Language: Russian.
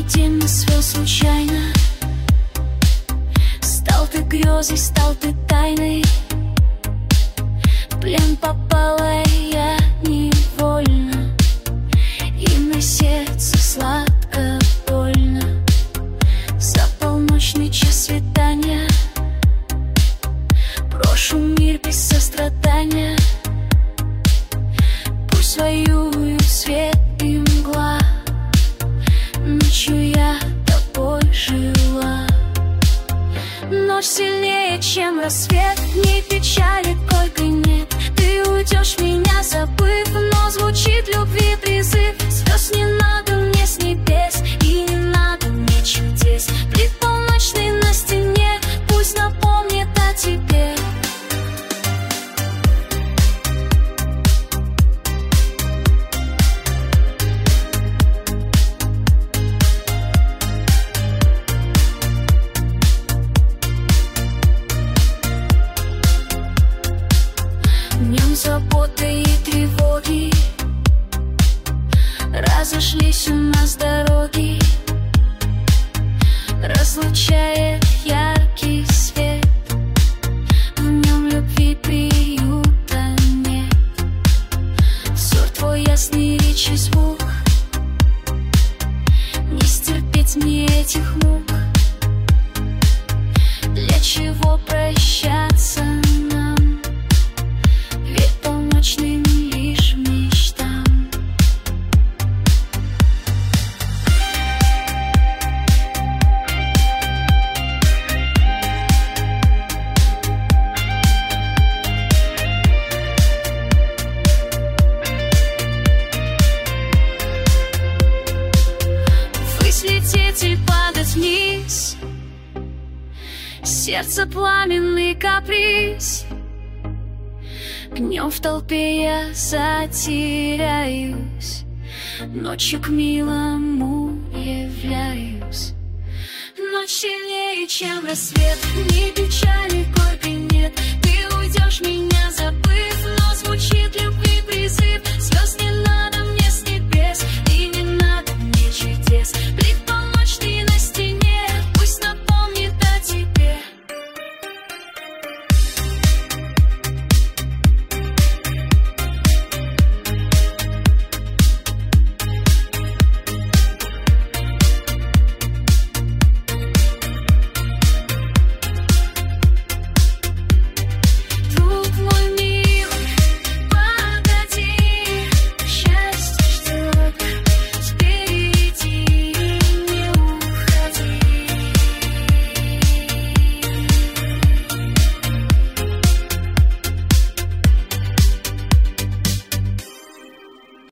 день нас свел случайно. Стал ты грезой, стал ты тайной. В плен попала я невольно, и на сердце сладко больно. За полночный час свидания брошу мир без сострадания. Пусть воюют свет и мгла, ночью я тобой жила. Ночь сильнее, чем рассвет, ни печали, горькой нет. Ты уйдешь, меня забыв, но звучит любви призыв. Звезд не надо мне с небес, и не надо мне чудес. Плит полночный на стене пусть напомнит о тебе. В нем заботы и тревоги, разошлись у нас дороги, разлучает яркий свет. В нем любви приюта нет. Взор твой ясный, речь и звук, не стерпеть мне этих мук. Для чего прощаться нам, ведь полночным лишь мечтам. Ввысь лететь и падать вниз, сердце пламенный каприз. Днем в толпе я затеряюсь, ночью к милому являюсь. Ночь сильнее, чем рассвет, ни печали, горькой нет. Ты уйдешь, меня забыв, но звучит любовь.